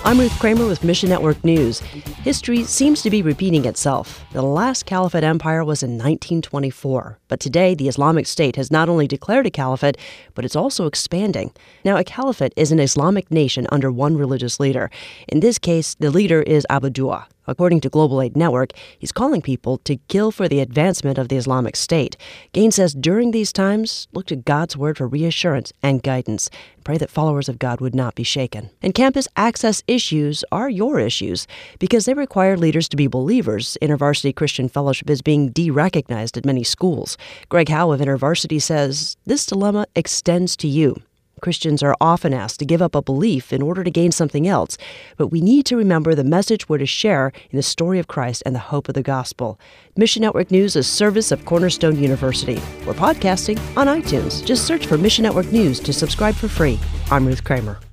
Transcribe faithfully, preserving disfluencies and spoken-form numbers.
I'm Ruth Kramer with Mission Network News. History seems to be repeating itself. The last caliphate empire was in nineteen twenty-four, but today the Islamic State has not only declared a caliphate, but it's also expanding. Now, a caliphate is an Islamic nation under one religious leader. In this case, the leader is Abu Du'a. According to Global Aid Network, he's calling people to kill for the advancement of the Islamic State. Gaines says during these times, look to God's word for reassurance and guidance. Pray that followers of God would not be shaken. And campus access issues are your issues because they require leaders to be believers. InterVarsity Christian Fellowship is being de-recognized at many schools. Greg Howe of InterVarsity says this dilemma extends to you. Christians are often asked to give up a belief in order to gain something else, but we need to remember the message we're to share in the story of Christ and the hope of the gospel. Mission Network News is a service of Cornerstone University. We're podcasting on iTunes. Just search for Mission Network News to subscribe for free. I'm Ruth Kramer.